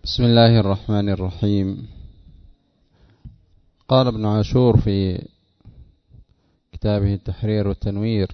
بسم الله الرحمن الرحيم. قال ابن عاشور في كتابه التحرير والتنوير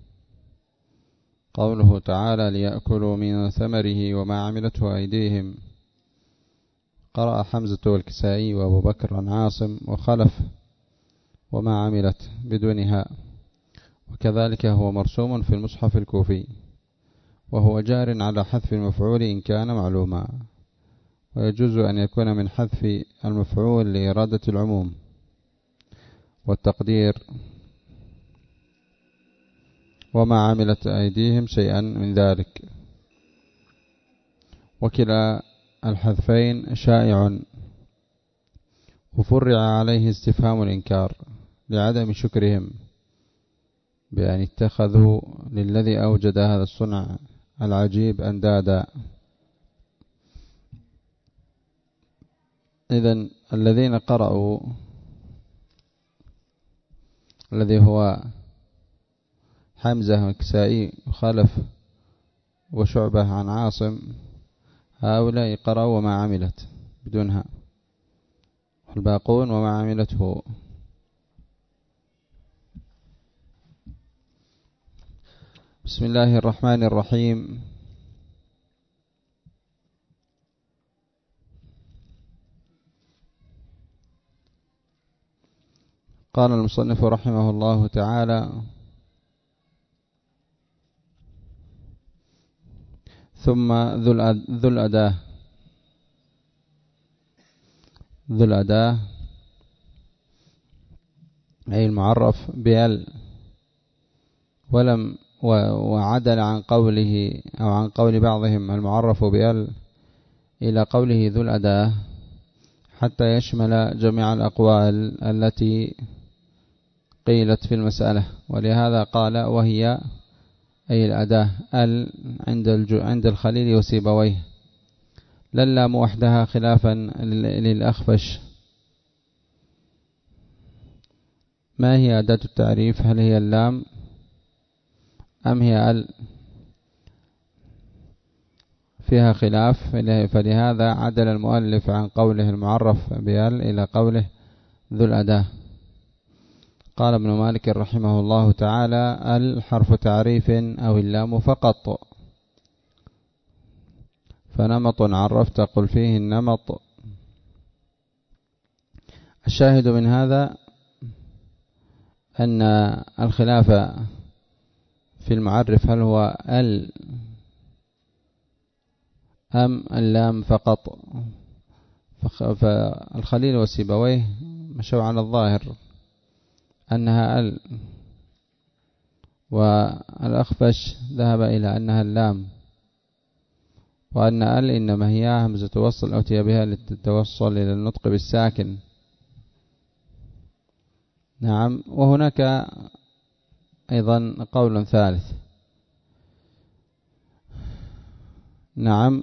قوله تعالى ليأكلوا من ثمره وما عملته أيديهم. قرأ حمزة والكسائي وأبو بكر عن عاصم وخلف وما عملت بدونها، وكذلك هو مرسوم في المصحف الكوفي، وهو جار على حذف المفعول إن كان معلوما، ويجوز أن يكون من حذف المفعول لإرادة العموم، والتقدير وما عملت أيديهم شيئا من ذلك، وكلا الحذفين شائع، وفرع عليه استفهام الإنكار لعدم شكرهم بأن اتخذوا للذي أوجد هذا الصنع العجيب أندادا. إذن الذين قرأوا الذي هو حمزة والكسائي وخلف وشعبة عن عاصم، هؤلاء قرأوا وما عملت بدونها، والباقون وما عملته. بسم الله الرحمن الرحيم. قال المصنف رحمه الله تعالى: ثم ذو الأداة أي المعرف بال، ولم وعدل عن قوله أو عن قول بعضهم المعرف بال إلى قوله ذو الأداة حتى يشمل جميع الأقوال التي قيلت في المسألة، ولهذا قال وهي أي الأداة عند الخليل وسيبويه، لا اللام وحدها خلافا للأخفش. ما هي أداة التعريف؟ هل هي اللام أم هي ال؟ فيها خلاف، فلهذا عدل المؤلف عن قوله المعرف بال إلى قوله ذو الأداة. قال ابن مالك رحمه الله تعالى: الحرف تعريف أو اللام فقط، فنمط عرفت قل فيه النمط. الشاهد من هذا أن الخلاف في المعرف هل هو ال أم اللام فقط، فالخليل وسيبويه مشوا على الظاهر أنها ال، والأخفش ذهب إلى أنها اللام، وأن ال إنما هي همزة وصل أوتي بها للتوصل إلى النطق بالساكن. نعم. وهناك أيضا قول ثالث. نعم.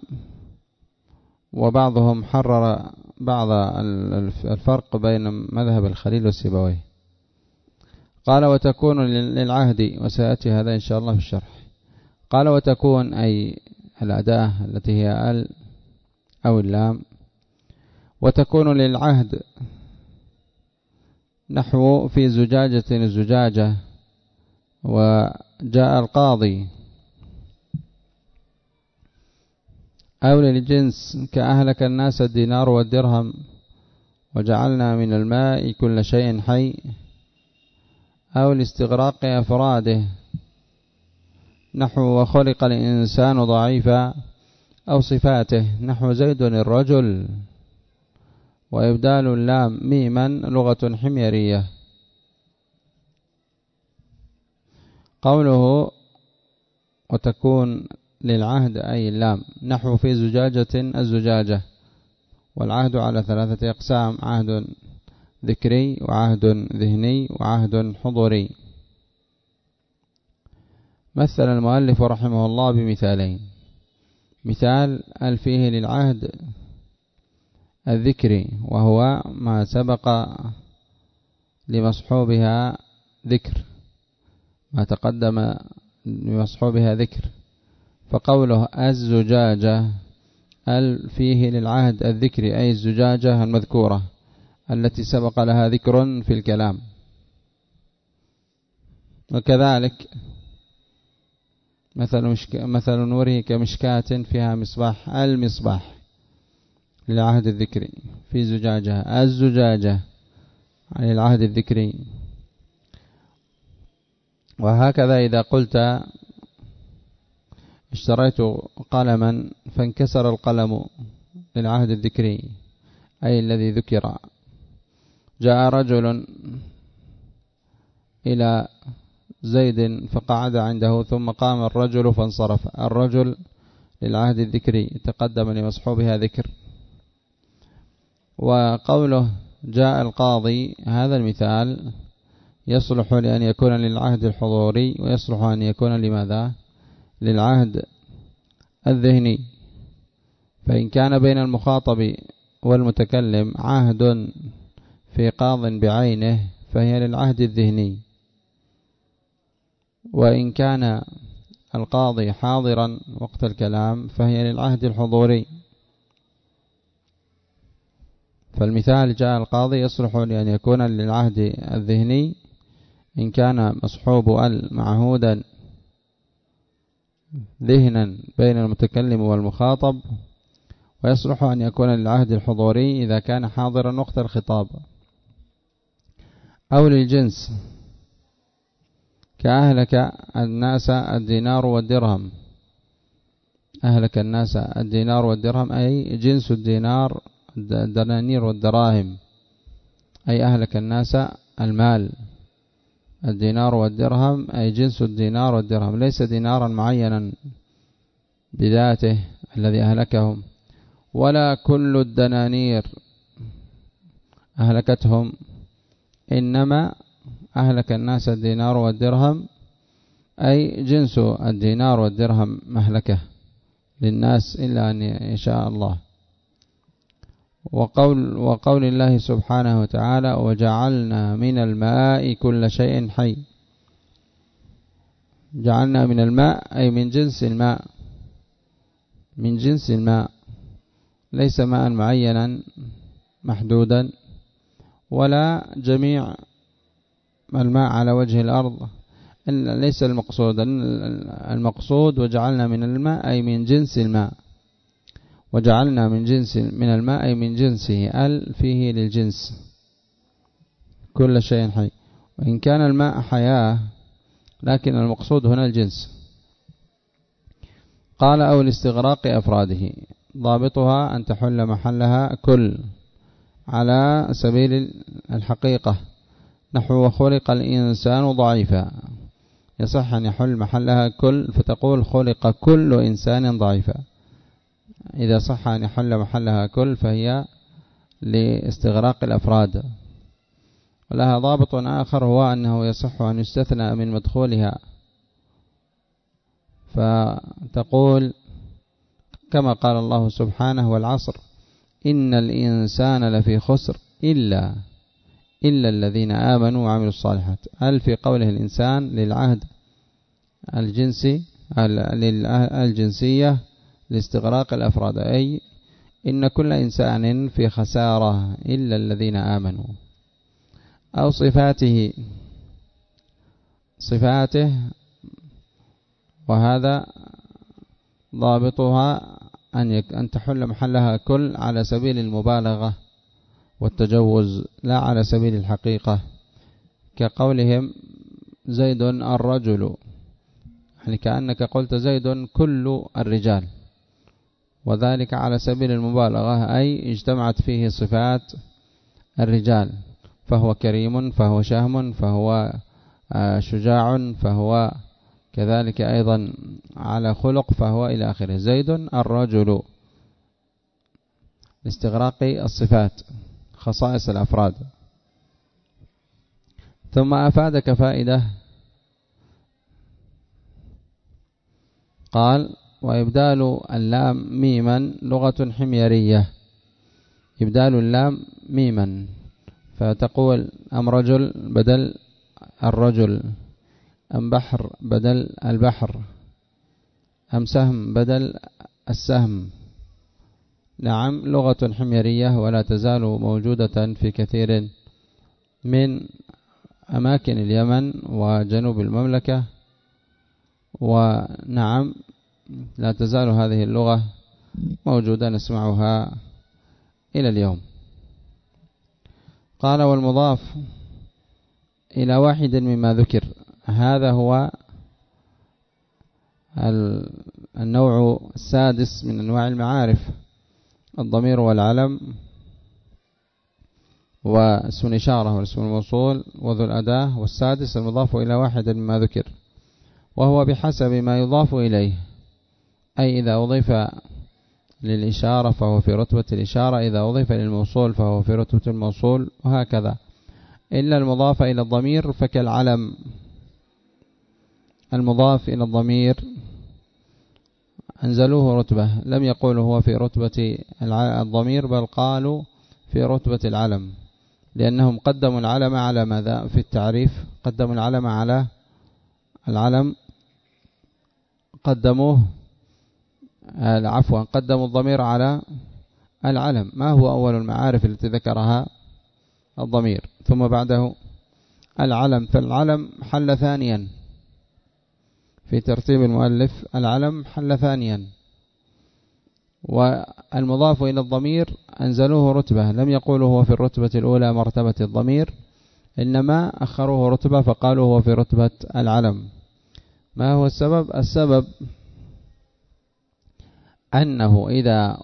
وبعضهم حرر بعض الفرق بين مذهب الخليل والسيبويه. قال وتكون للعهد، وسيأتي هذا إن شاء الله في الشرح. قال وتكون أي الأداة التي هي ال أو اللام، وتكون للعهد نحو في زجاجة الزجاجة، وجاء القاضي، أو للجنس كأهلك الناس الدينار والدرهم، وجعلنا من الماء كل شيء حي، أو لاستغراق أفراده نحو وخلق الإنسان ضعيفا، أو صفاته نحو زيد الرجل، وإبدال اللام ميما لغة حميرية. قوله وتكون للعهد أي اللام نحو في زجاجة الزجاجة، والعهد على ثلاثة أقسام: عهد ذكري، وعهد ذهني، وعهد حضوري. مثل المؤلف رحمه الله بمثالين: مثال فيه للعهد الذكري، وهو ما سبق لمصحوبها ذكر، ما تقدم لمصحوبها ذكر، فقوله الزجاجة فيه للعهد الذكري أي الزجاجة المذكورة التي سبق لها ذكر في الكلام. وكذلك مثل نوره كمشكاة فيها مصباح، المصباح للعهد الذكري في زجاجة، الزجاجة عن العهد الذكري. وهكذا إذا قلت اشتريت قلما فانكسر القلم للعهد الذكري أي الذي ذكر. جاء رجل إلى زيد فقعد عنده ثم قام الرجل فانصرف، الرجل للعهد الذكري تقدم لمصحوبها ذكر. وقوله جاء القاضي هذا المثال يصلح لأن يكون للعهد الحضوري ويصلح أن يكون لماذا؟ للعهد الذهني. فإن كان بين المخاطب والمتكلم عهد في قاض بعينه فهي للعهد الذهني، وإن كان القاضي حاضرا وقت الكلام فهي للعهد الحضوري. فالمثال جاء القاضي يصلح لأن يكون للعهد الذهني إن كان مصحوب معهودا ذهنا بين المتكلم والمخاطب، ويصلح أن يكون للعهد الحضوري إذا كان حاضرا وقت الخطاب. أو للجنس كأهلك الناس الدينار والدرهم، أهلك الناس الدينار والدرهم أي جنس الدينار الدنانير والدراهم، أي أهلك الناس المال. الدينار والدرهم أي جنس الدينار والدرهم، ليس دينارا معينا بذاته الذي أهلكهم، ولا كل الدنانير أهلكتهم، إنما أهلك الناس الدينار والدرهم أي جنس الدينار والدرهم مهلكة للناس إلا أن يشاء الله. وقول الله سبحانه وتعالى وجعلنا من الماء كل شيء حي، جعلنا من الماء أي من جنس الماء، من جنس الماء، ليس ماء معينا محدودا ولا جميع الماء على وجه الأرض، ليس المقصود. المقصود وجعلنا من الماء أي من جنس الماء، وجعلنا من الماء أي من جنسه، فيه للجنس كل شيء حي. وإن كان الماء حياة لكن المقصود هنا الجنس. قال أو لاستغراق أفراده، ضابطها أن تحل محلها كل على سبيل الحقيقة، نحو وخلق الإنسان ضعيفا، يصح أن يحل محلها كل فتقول خلق كل إنسان ضعيفا. إذا صح أن يحل محلها كل فهي لاستغراق الأفراد. ولها ضابط آخر هو أنه يصح أن يستثنى من مدخولها، فتقول كما قال الله سبحانه والعصر إن الإنسان لفي خسر إلا الذين آمنوا وعملوا الصالحات. في قوله الإنسان للعهد الجنسي الجنسية لاستغراق الأفراد، أي إن كل إنسان في خسارة إلا الذين آمنوا. أو صفاته، وهذا ضابطها أن تحل محلها كل على سبيل المبالغة والتجوز لا على سبيل الحقيقة، كقولهم زيد الرجل، يعني كأنك قلت زيد كل الرجال، وذلك على سبيل المبالغة، أي اجتمعت فيه صفات الرجال، فهو كريم، فهو شهم، فهو شجاع، فهو كذلك أيضا على خلق، فهو إلى آخره. زيد الرجل لاستغراق الصفات خصائص الأفراد. ثم أفادك فائدة، قال وإبدال اللام ميما لغة حميرية، إبدال اللام ميما، فتقول أم رجل بدل الرجل، أم بحر بدل البحر، أم سهم بدل السهم، نعم لغة حميرية ولا تزال موجودة في كثير من أماكن اليمن وجنوب المملكة، ونعم لا تزال هذه اللغة موجودة نسمعها إلى اليوم. قال والمضاف إلى واحد مما ذكر، هذا هو النوع السادس من أنواع المعارف، الضمير والعلم واسم الإشارة والاسم الموصول وذو الأداة. والسادس المضاف إلى واحد مما ذكر، وهو بحسب ما يضاف إليه، أي إذا أضيف للإشارة فهو في رتبة الإشارة، إذا أضيف للموصول فهو في رتبة الموصول، وهكذا. إلا المضاف إلى الضمير فكالعلم، المضاف إلى الضمير أنزلوه رتبة، لم يقولوا هو في رتبة الضمير بل قالوا في رتبة العلم، لأنهم قدموا العلم على ماذا في التعريف؟ قدموا العلم على العلم، قدموا الضمير على العلم. ما هو أول المعارف التي ذكرها؟ الضمير، ثم بعده العلم، فالعلم حل ثانيا في ترتيب المؤلف، العلم حل ثانيا. والمضاف إلى الضمير أنزلوه رتبة، لم يقولوا هو في الرتبة الأولى مرتبة الضمير، إنما أخروه رتبة فقالوا هو في رتبة العلم. ما هو السبب؟ السبب أنه إذا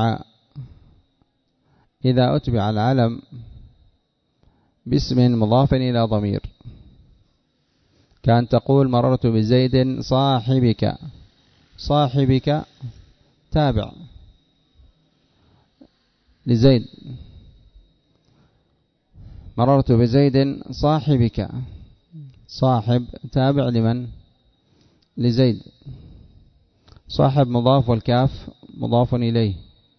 أتبع العلم باسم مضاف إلى ضمير، كان تقول مررت بزيد صاحبك، صاحبك تابع لزيد، مررت بزيد صاحبك، صاحب تابع لمن؟ لزيد، صاحب مضاف والكاف مضاف إليه.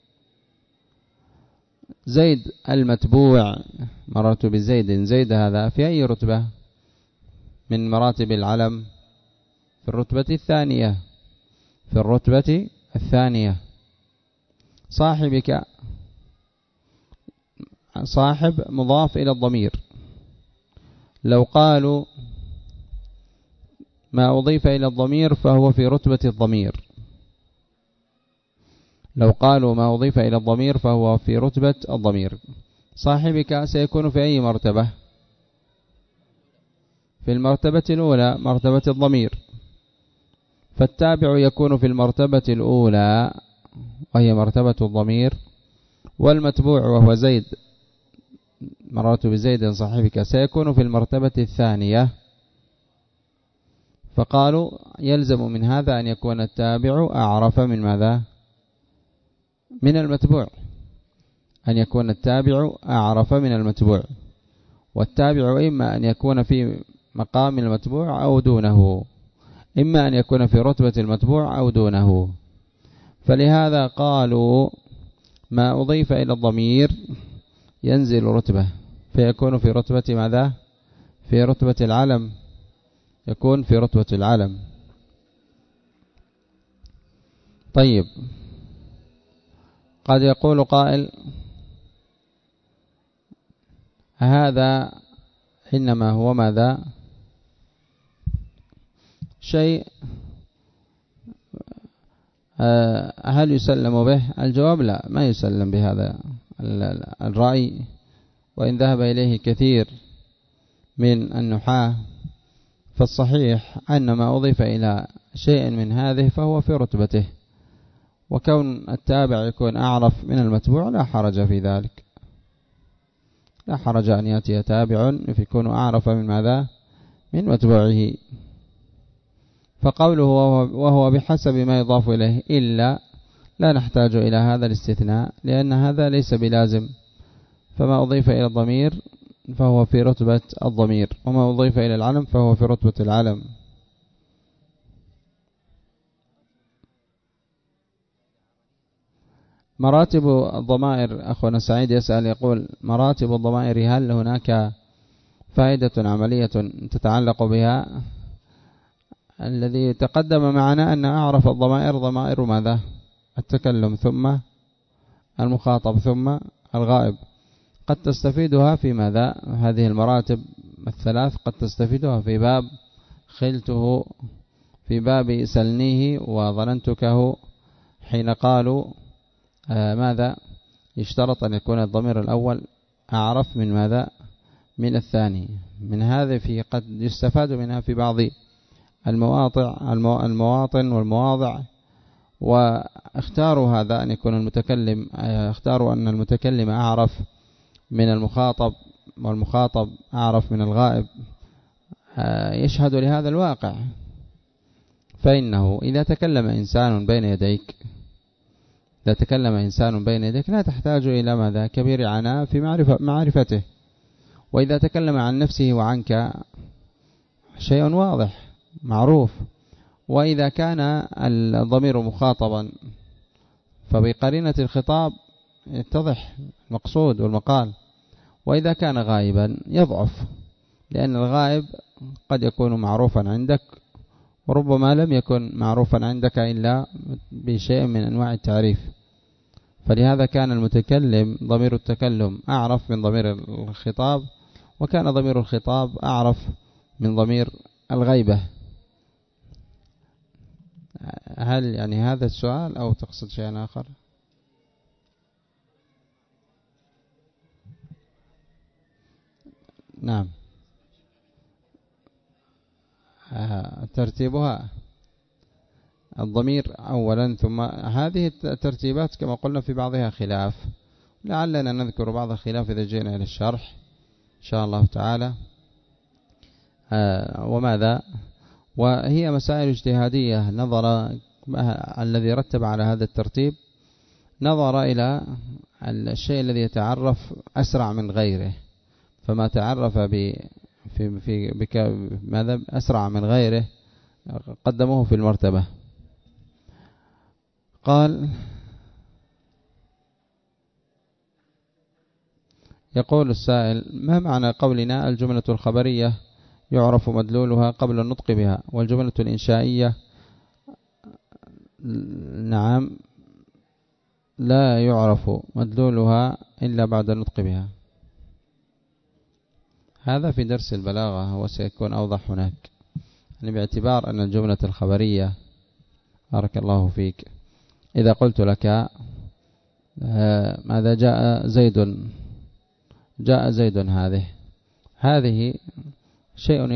زيد المتبوع، مررت بزيد، زيد هذا في أي رتبة من مراتب العلم؟ في الرتبة الثانية، في الرتبة الثانية. صاحبك، صاحب مضاف إلى الضمير، لو قالوا ما أضيف إلى الضمير فهو في رتبة الضمير، لو قالوا ما أضيف إلى الضمير فهو في رتبة الضمير. صاحبك سيكون في أي مرتبة؟ في المرتبة الأولى، مرتبة الضمير، فالتابع يكون في المرتبة الأولى وهي مرتبة الضمير، والمتبوع وهو زيد، مررت بزيد صاحبك، سيكون في المرتبة الثانية. فقالوا يلزم من هذا أن يكون التابع أعرف من ماذا؟ من المتبوع، أن يكون التابع أعرف من المتبوع، والتابع إما أن يكون في مقام المتبوع أو دونه، إما أن يكون في رتبة المتبوع أو دونه. فلهذا قالوا ما أضيف إلى الضمير ينزل رتبة، فيكون في رتبة ماذا؟ في رتبة العلم، يكون في رتبة العلم. طيب، قد يقول قائل هذا إنما هو ماذا؟ شيء هل يسلم به؟ الجواب لا، ما يسلم بهذا الرأي، وإن ذهب إليه كثير من النحاة، فالصحيح أن ما أضيف إلى شيء من هذه فهو في رتبته، وكون التابع يكون أعرف من المتبوع لا حرج في ذلك، لا حرج أن يأتي تابع يكون أعرف من ماذا؟ من متبوعه. فقوله وهو بحسب ما يضاف إليه، إلا لا نحتاج إلى هذا الاستثناء، لأن هذا ليس بلازم، فما أضيف إلى الضمير فهو في رتبة الضمير، وما أضيف إلى العلم فهو في رتبة العلم. مراتب الضمائر، أخونا سعيد يسأل يقول مراتب الضمائر، هل هناك فائدة عملية تتعلق بها؟ الذي تقدم معنا أن أعرف الضمائر ضمائر ماذا؟ التكلم ثم المخاطب ثم الغائب. قد تستفيدها في ماذا؟ هذه المراتب الثلاث قد تستفيدها في باب خلته، في باب سلنيه وظننتكه، حين قالوا ماذا؟ يشترط أن يكون الضمير الأول أعرف من ماذا؟ من الثاني. من هذا في قد يستفاد منها في بعض المواطن والمواضع. واختاروا هذا أن يكون المتكلم، اختاروا أن المتكلم أعرف من المخاطب والمخاطب أعرف من الغائب، يشهد لهذا الواقع. فإنه إذا تكلم إنسان بين يديك، إذا تكلم إنسان بين يديك لا تحتاج إلى ماذا؟ كبير عناء في معرفته. وإذا تكلم عن نفسه وعنك شيء واضح معروف. وإذا كان الضمير مخاطبا فبقرينة الخطاب يتضح المقصود والمقال. وإذا كان غائبا يضعف، لأن الغائب قد يكون معروفا عندك وربما لم يكن معروفا عندك إلا بشيء من أنواع التعريف. فلهذا كان المتكلم ضمير التكلم أعرف من ضمير الخطاب، وكان ضمير الخطاب أعرف من ضمير الغيبة. هل يعني هذا السؤال أو تقصد شيئا آخر؟ نعم. ترتيبها الضمير أولا، ثم هذه الترتيبات كما قلنا في بعضها خلاف، لعلنا نذكر بعض الخلاف إذا جئنا إلى الشرح إن شاء الله تعالى. وماذا؟ وهي مسائل اجتهادية. نظر الذي رتب على هذا الترتيب نظر إلى الشيء الذي يتعرف أسرع من غيره، فما تعرف ماذا أسرع من غيره قدموه في المرتبة. قال: يقول السائل: ما معنى قولنا الجملة الخبرية يعرف مدلولها قبل النطق بها، والجملة الإنشائية نعم لا يعرف مدلولها إلا بعد النطق بها؟ هذا في درس البلاغة وسيكون أوضح هناك، يعني باعتبار أن الجملة الخبرية بارك الله فيك، إذا قلت لك ماذا جاء زيد، هذه شيء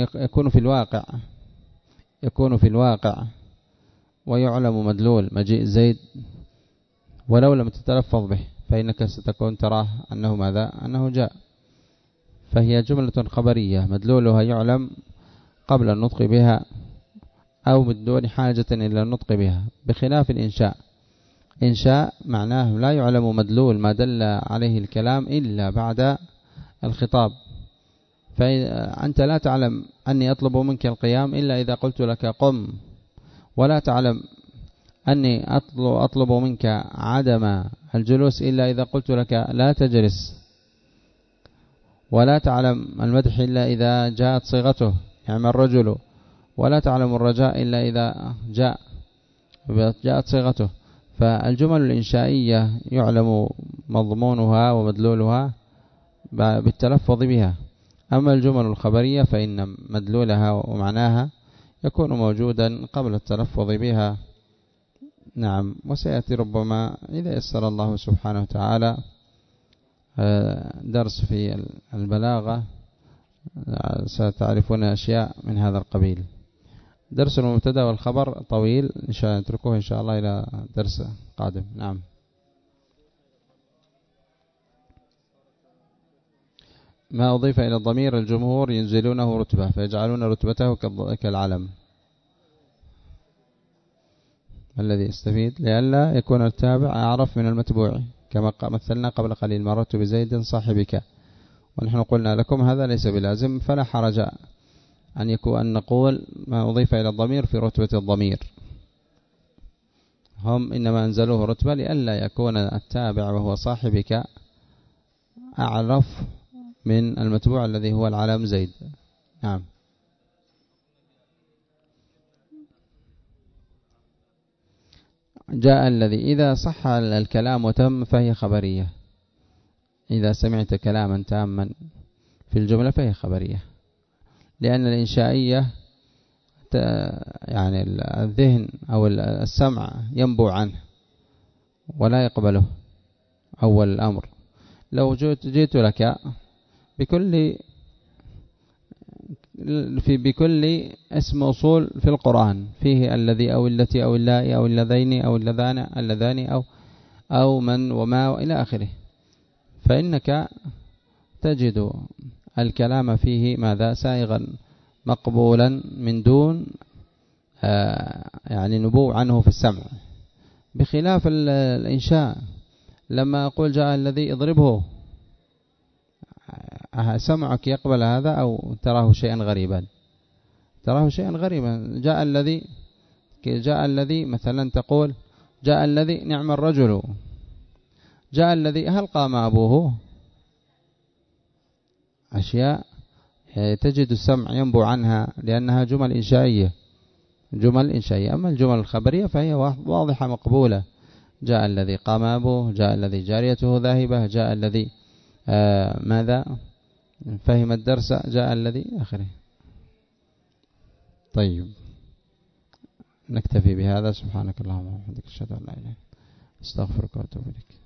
يكون في الواقع ويعلم مدلول مجيء زيد ولو لم تتلفظ به، فإنك ستكون تراه أنه ماذا؟ أنه جاء. فهي جملة خبرية مدلولها يعلم قبل النطق بها أو بدون حاجة إلى النطق بها، بخلاف الإنشاء. إنشاء معناه لا يعلم مدلول ما دل عليه الكلام إلا بعد الخطاب. فأنت لا تعلم أني أطلب منك القيام إلا إذا قلت لك قم، ولا تعلم أني أطلب منك عدم الجلوس إلا إذا قلت لك لا تجلس، ولا تعلم المدح إلا إذا جاءت صيغته يعني الرجل، ولا تعلم الرجاء إلا إذا جاءت صيغته. فالجمل الإنشائية يعلم مضمونها ومدلولها بالتلفظ بها، أما الجمل الخبرية فإن مدلولها ومعناها يكون موجودا قبل التلفظ بها. نعم. وسيأتي ربما إذا يسر الله سبحانه وتعالى درس في البلاغة ستعرفون أشياء من هذا القبيل. درس المبتدا والخبر طويل إن شاء نتركه إن شاء الله إلى درس قادم. نعم. ما أضيف إلى الضمير الجمهور ينزلونه رتبة فيجعلون رتبته كالعلم. الذي يستفيد لئلا يكون التابع أعرف من المتبوع، كما مثلنا قبل قليل: مررت بزيد صاحبك. ونحن قلنا لكم هذا ليس بلازم، فلا حرج أن نقول ما أضيف إلى الضمير في رتبة الضمير. هم إنما أنزلوه رتبة لئلا يكون التابع وهو صاحبك أعرف من المتبوع الذي هو العلم زيد. نعم. جاء الذي إذا صح الكلام وتم فهي خبرية. إذا سمعت كلاما تاما في الجملة فهي خبرية، لأن الإنشائية يعني الذهن أو السمع ينبو عنه ولا يقبله أول الأمر. لو جئت لك بكل اسم موصول في القرآن فيه الذي أو التي أو اللائي أو اللذين أو اللذان أو من وما وإلى آخره، فإنك تجد الكلام فيه ماذا؟ سائغا مقبولا من دون يعني نبو عنه في السمع، بخلاف الإنشاء. لما أقول جاء الذي اضربه، سمعك يقبل هذا أو تراه شيئا غريبا؟ تراه شيئا غريبا. جاء الذي مثلا تقول جاء الذي نعم الرجل، جاء الذي هل قام أبوه؟ أشياء تجد السمع ينبو عنها لأنها جمل إنشائية. أما الجمل الخبرية فهي واضحة مقبولة. جاء الذي قام أبوه، جاء الذي جاريته ذاهبة، جاء الذي ماذا فهم الدرس، جاء الذي آخره. طيب، نكتفي بهذا. سبحانك اللهم وبحمدك، أشهد أن لا إله إلا أنت، أستغفرك وأتوب إليك.